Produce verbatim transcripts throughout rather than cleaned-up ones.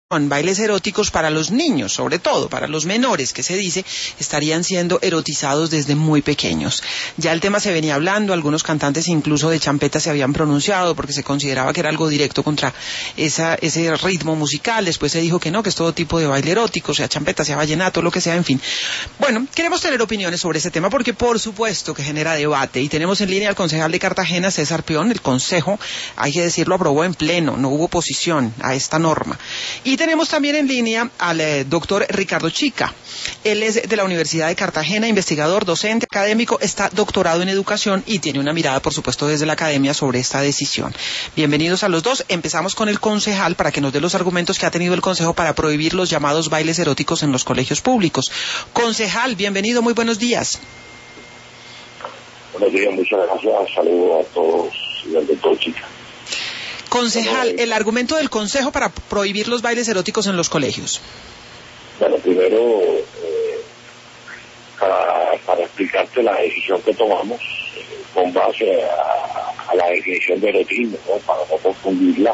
bailes eróticos para los niños, sobre todo para los menores, que se dice estarían siendo erotizados desde muy pequeños. Ya el tema se venía hablando, algunos cantantes incluso de champeta se habían pronunciado porque se consideraba que era algo directo contra esa, ese ritmo musical. Después se dijo que no, que es todo tipo de baile erótico, sea champeta, sea vallenato, lo que sea, en fin. Bueno, queremos tener opiniones sobre ese tema porque por supuesto que genera debate, y tenemos en línea al concejal de Cartagena, César Peón. El consejo, hay que decirlo, aprobó en pleno, no hubo oposición a esta norma. Y tenemos también en línea al eh, doctor Ricardo Chica. Él es de la Universidad de Cartagena, investigador, docente, académico, está doctorado en educación y tiene una mirada, por supuesto, desde la academia sobre esta decisión. Bienvenidos a los dos. Empezamos con el concejal para que nos dé los argumentos que ha tenido el Consejo para prohibir los llamados bailes eróticos en los colegios públicos. Concejal, bienvenido, muy buenos días. Buenos días, muchas gracias. Saludos a todos y al doctor Chica. Concejal, el argumento del Consejo para prohibir los bailes eróticos en los colegios. Bueno, primero, eh, para, para explicarte la decisión que tomamos, eh, con base a, a la definición de erotismo, ¿no? Para no confundirla,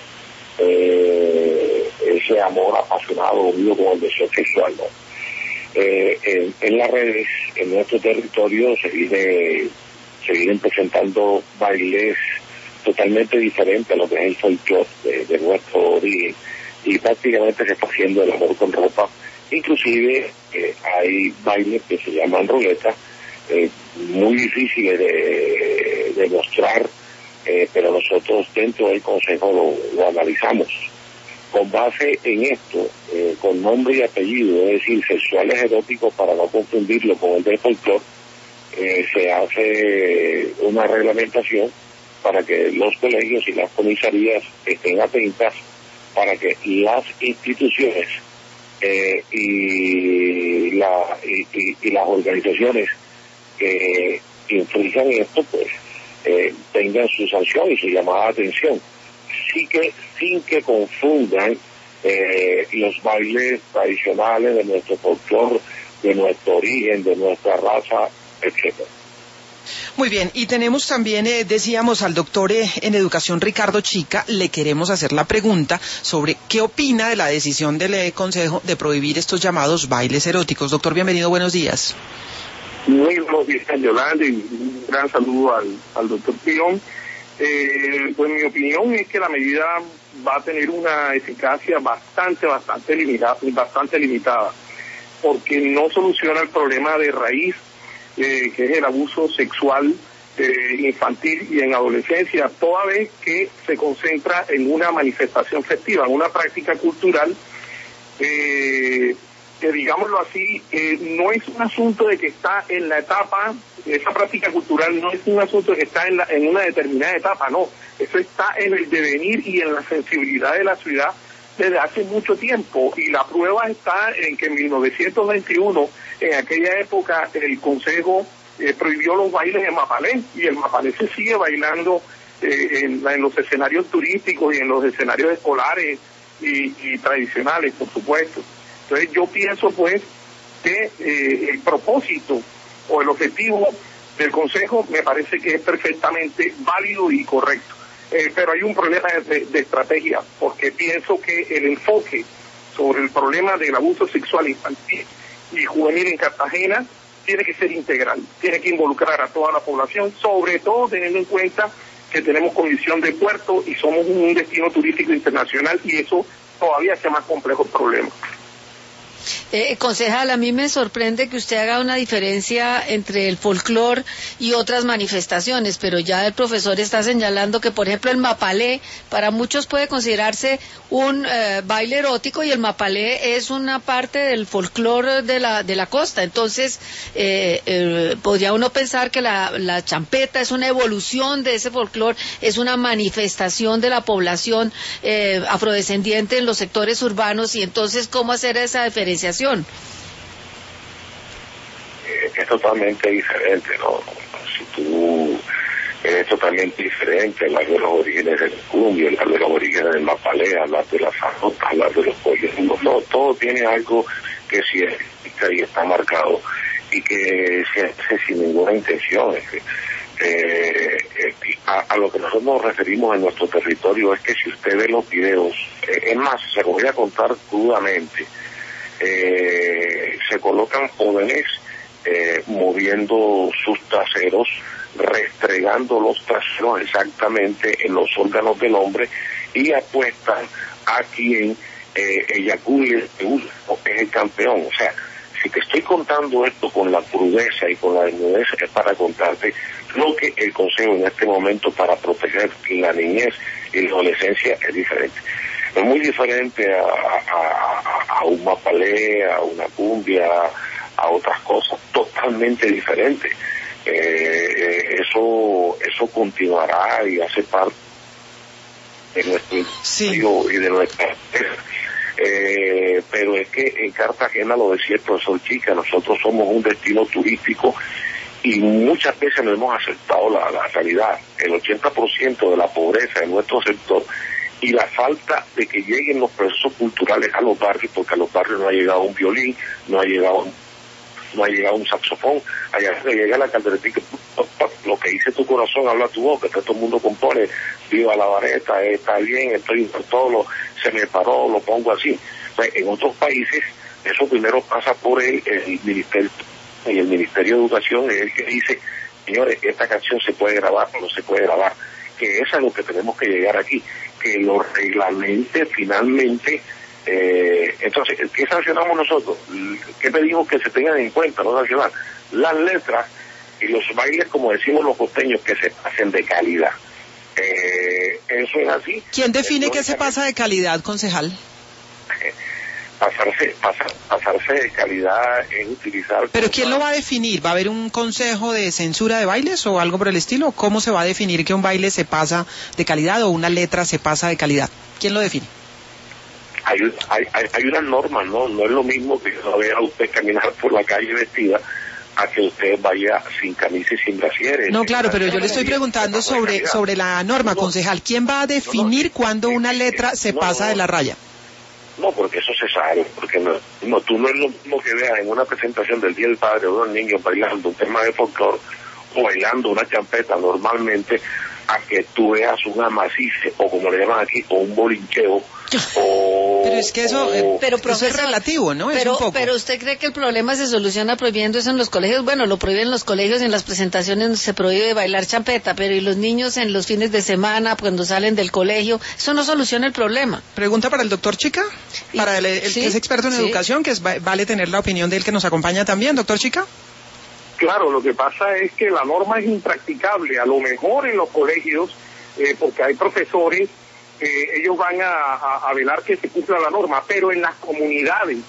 eh, ese amor apasionado unido con el deseo sexual, ¿no? Eh, en, en las redes, en nuestro territorio, se viene, se vienen presentando bailes totalmente diferente a lo que es el folclore de, de nuestro origen, y prácticamente se está haciendo el amor con ropa. Inclusive eh, hay bailes que se llaman ruleta, eh, muy difíciles de, de mostrar, eh, pero nosotros dentro del Consejo lo, lo analizamos. Con base en esto, eh, con nombre y apellido, es decir, sexuales eróticos, para no confundirlo con el de folclore, eh, se hace una reglamentación para que los colegios y las comisarías estén atentas, para que las instituciones eh, y, la, y, y, y las organizaciones que infrinjan esto, pues eh, tengan su sanción y su llamada de atención, sí que, sin que confundan eh, los bailes tradicionales de nuestro folclore, de nuestro origen, de nuestra raza, etcétera. Muy bien, y tenemos también, eh, decíamos, al doctor eh, en educación Ricardo Chica. Le queremos hacer la pregunta sobre qué opina de la decisión del eh, Consejo de prohibir estos llamados bailes eróticos. Doctor, bienvenido, buenos días. Muy buenos días, Yolanda, y un gran saludo al, al doctor Peón. Eh, pues mi opinión es que la medida va a tener una eficacia bastante, bastante limitada, bastante limitada, porque no soluciona el problema de raíz, Eh, que es el abuso sexual eh, infantil y en adolescencia, toda vez que se concentra en una manifestación festiva, en una práctica cultural, eh, que digámoslo así, eh, no es un asunto de que está en la etapa, esa práctica cultural no es un asunto de que está en, la, en una determinada etapa, no, eso está en el devenir y en la sensibilidad de la ciudad desde hace mucho tiempo, y la prueba está en que en mil novecientos veintiuno, en aquella época, el Consejo eh, prohibió los bailes en Mapalé, y el Mapalé se sigue bailando eh, en, en los escenarios turísticos y en los escenarios escolares y, y tradicionales, por supuesto. Entonces yo pienso pues que eh, el propósito o el objetivo del Consejo me parece que es perfectamente válido y correcto. Eh, pero hay un problema de, de estrategia, porque pienso que el enfoque sobre el problema del abuso sexual infantil y juvenil en Cartagena tiene que ser integral, tiene que involucrar a toda la población, sobre todo teniendo en cuenta que tenemos condición de puerto y somos un destino turístico internacional, y eso todavía hace más complejo el problema. Eh, concejal, a mí me sorprende que usted haga una diferencia entre el folclore y otras manifestaciones, pero ya el profesor está señalando que, por ejemplo, el mapalé para muchos puede considerarse un eh, baile erótico, y el mapalé es una parte del folclore de la de la costa. Entonces, eh, eh, podría uno pensar que la, la champeta es una evolución de ese folclore, es una manifestación de la población eh, afrodescendiente en los sectores urbanos, y entonces, ¿cómo hacer esa diferenciación? Es totalmente diferente, ¿no? Si tú es totalmente diferente hablar de los orígenes del cumbia, hablar de los orígenes del mapalé, hablar de las zarotas, hablar de los pollos, no, todo tiene algo que sí es y está marcado, y que se hace sin ninguna intención. Eh, eh, a, a lo que nosotros nos referimos en nuestro territorio es que si usted ve los videos, eh, es más, se lo voy a contar crudamente, eh, se colocan jóvenes eh, moviendo sus traseros, restregando los traseros exactamente en los órganos del hombre y apuestan a quien eh, eyacule es el campeón. O sea, si te estoy contando esto con la crudeza y con la desnudez es para contarte lo que el Consejo en este momento para proteger la niñez y la adolescencia es diferente. Es muy diferente a, a, a un mapalé, a una cumbia, a otras cosas, totalmente diferente. Eh, eso eso continuará y hace parte de nuestro sí. y de nuestra eh, pero es que en Cartagena, lo decía el profesor Chica, nosotros somos un destino turístico y muchas veces no hemos aceptado la, la realidad. El ochenta por ciento de la pobreza en nuestro sector y la falta de que lleguen los procesos culturales a los barrios, porque a los barrios no ha llegado un violín, no ha llegado un no ha llegado un saxofón, allá se llega la calderetica, lo que dice tu corazón, habla tu boca, que todo el mundo compone, viva la vareta, eh, está bien, estoy por todo, lo, se me paró, lo pongo así. Pues en otros países, eso primero pasa por el, el Ministerio, y el Ministerio de Educación es el que dice, señores, esta canción se puede grabar o no se puede grabar, que eso es lo que tenemos que llegar aquí, que lo reglamente finalmente. Eh, entonces, ¿qué sancionamos nosotros? ¿Qué pedimos que se tengan en cuenta, no sancionar? Las letras y los bailes, como decimos los costeños, que se pasen de calidad. Eh, eso es así. ¿Quién define qué se pasa de calidad, concejal? Pasarse, pasar, pasarse de calidad es utilizar... ¿Pero quién lo va a definir? ¿Va a haber un consejo de censura de bailes o algo por el estilo? ¿Cómo se va a definir que un baile se pasa de calidad o una letra se pasa de calidad? ¿Quién lo define? Hay, hay, hay unas normas, ¿no? No es lo mismo que no vea a usted caminar por la calle vestida a que usted vaya sin camisa y sin brasieres. No, claro, pero yo le estoy preguntando sobre sobre la norma, concejal. ¿Quién va a definir cuándo una letra se pasa de la raya? No, porque eso se sabe, porque no, no, tú no es lo mismo que veas en una presentación del Día del Padre o unos niños bailando un tema de folclore o bailando una champeta normalmente, a que tú veas un amasice, o como le llaman aquí, o un bolincheo, o... Pero es que eso, o, pero profesor, eso es relativo, ¿no? Pero, es un poco. pero ¿usted cree que el problema se soluciona prohibiendo eso en los colegios? Bueno, lo prohíben en los colegios, en las presentaciones se prohíbe bailar champeta, pero ¿y los niños en los fines de semana, cuando salen del colegio? Eso no soluciona el problema. Pregunta para el doctor Chica, para el, el ¿sí? que es experto en sí. educación, que es, vale tener la opinión de él que nos acompaña también, doctor Chica. Claro, lo que pasa es que la norma es impracticable, a lo mejor en los colegios, eh, porque hay profesores, eh, ellos van a, a, a velar que se cumpla la norma, pero en las comunidades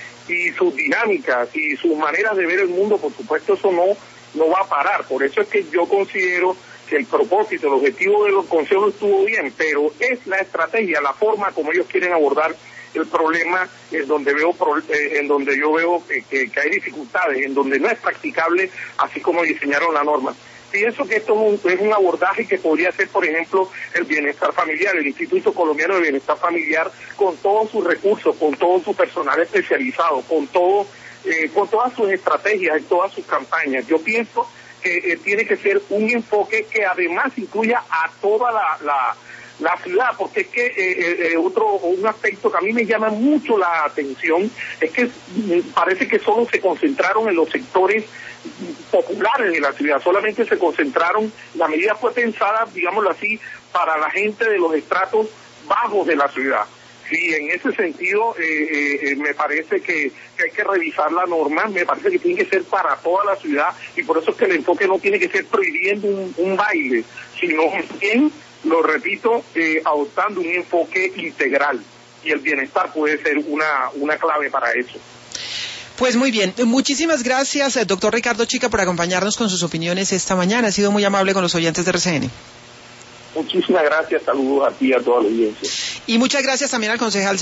y sus dinámicas y sus maneras de ver el mundo, por supuesto, eso no, no va a parar. Por eso es que yo considero que el propósito, el objetivo de los consejos estuvo bien, pero es la estrategia, la forma como ellos quieren abordar el problema, en donde veo eh, en donde yo veo eh, que, que hay dificultades, en donde no es practicable así como diseñaron la norma. Pienso que esto es un, es un abordaje que podría ser, por ejemplo, el bienestar familiar, el Instituto Colombiano de Bienestar Familiar, con todos sus recursos, con todo su personal especializado, con todo, eh, con todas sus estrategias y todas sus campañas. Yo pienso que eh, tiene que ser un enfoque que además incluya a toda la, la la ciudad, porque es que eh, eh, otro un aspecto que a mí me llama mucho la atención es que parece que solo se concentraron en los sectores populares de la ciudad, solamente se concentraron, la medida fue pensada, digámoslo así, para la gente de los estratos bajos de la ciudad. Sí, en ese sentido eh, eh, me parece que, que hay que revisar la norma, me parece que tiene que ser para toda la ciudad y por eso es que el enfoque no tiene que ser prohibiendo un, un baile, sino bien, lo repito, eh, adoptando un enfoque integral y el bienestar puede ser una, una clave para eso. Pues muy bien, muchísimas gracias, doctor Ricardo Chica, por acompañarnos con sus opiniones esta mañana. Ha sido muy amable con los oyentes de R C N. Muchísimas gracias, saludos a ti y a toda la audiencia. Y muchas gracias también al concejal